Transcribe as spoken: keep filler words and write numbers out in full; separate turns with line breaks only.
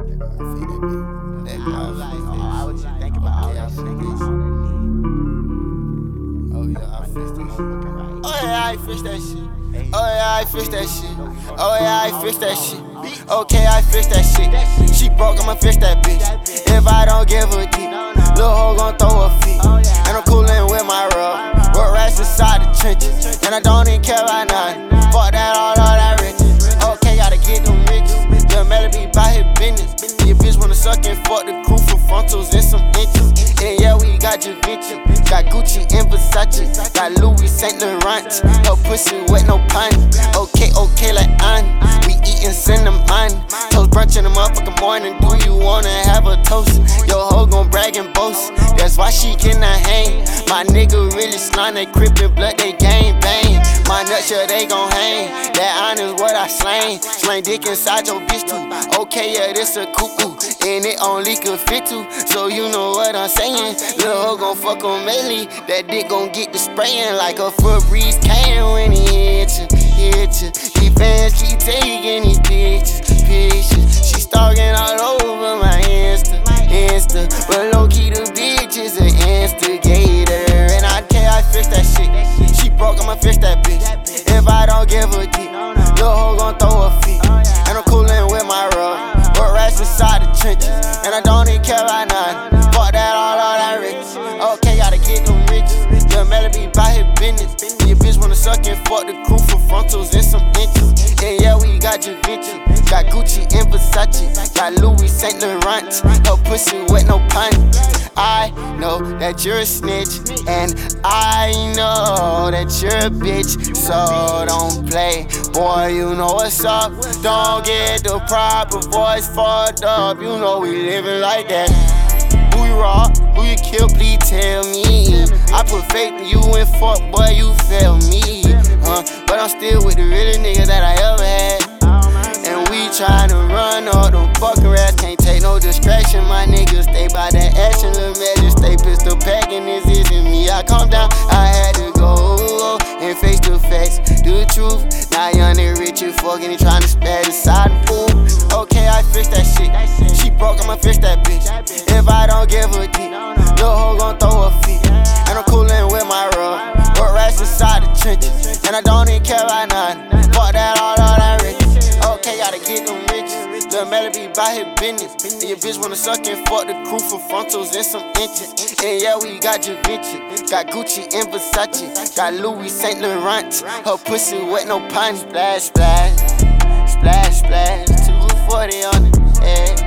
was like, oh, I was just thinking about all that shit.
Oh yeah, I fixed that shit.
Oh yeah, I fixed that shit. Oh yeah, I fixed that shit. Oh yeah, I fixed that shit. Okay, I fixed that shit. She broke, I'ma fix that bitch. If I don't give a D, lil' hoe gon' throw a fit. And I'm coolin' with my rub. Road rats inside the trenches. And I don't even care about nothing. Fuck that, all, all that riches. Okay, gotta get them riches. Lil' Melody by his business. Your bitch wanna suck and fuck the crew for frontals and some inches. And yeah, we got Givenchy. Got Gucci and Versace. Got Louis Saint Laurent. Her pussy wet, no pun. Okay, okay, like on. We eatin' cinnamon. Toast brunch in the motherfucking morning. Do you wanna have a toast? Yo, hoe gon' brag and boast. That's why she cannot hang. My nigga really slime. They crippin' blood, they gang bang. My nuts, yeah, they gon' hang. That honest what I slang. Slang dick inside your bitch too. Okay, yeah, this a cuckoo. And it only could fit two. So you know what I'm saying. Lil' hoe gon' fuck on Melee. That dick gon' get the spraying like a Febreze can when he hit you, hit you. These fans keep taking these pictures, pictures. She stalking all over my Insta, Insta. But low key the bitch is an instigator. And I care, I fix that shit. She broke, I'ma fix that bitch. If I don't give a D, lil' hoe gon' throw a fit. And I'm coolin' with my rub. Road rats inside the trenches. And I don't even care about nothing. Fuck that, all, all that rich. Okay, gotta get them riches. Lil' Melody by his business. Your bitch wanna suck and fuck the crew for frontals and some inches. And yeah, we got Givenchy. Got Gucci and Versace. Got Louis Saint Laurent. Her pussy wet, no pun. I know that you're a snitch. And I know that you're a bitch. So don't play. Boy, you know what's up. Don't get the proper voice fucked up. You know we living like that. Who you rob? Who you kill? Please tell me. I put faith in you and fuck, boy, you fail me. Uh, but I'm still with the realest nigga that I ever had. And we tryna run all them fucking rats. Can't take no distraction, my niggas stay by that action. Lil' measure, stay pistol packing, this isn't me. I calm down, I had to go and face the facts, the truth. Now young and rich and fucking, he tryna spaz inside the pool. Okay, I fixed that shit. She broke, I'ma fix that bitch. If I don't give a D, lil' hoe gon' throw a fit. And I'm coolin' with my rub. Road rats inside the trenches. And I don't even care about nothing. Fuck that, all, all that riches. Okay, gotta get them riches. Lil' Melody by his business. And your bitch wanna suck and fuck the crew for frontals and some inches. And yeah, we got Givenchy. Got Gucci and Versace. Got Louis Saint Laurent. Her pussy wet, no pun. Splash, splash. Splash, splash. two forty on it. Yeah.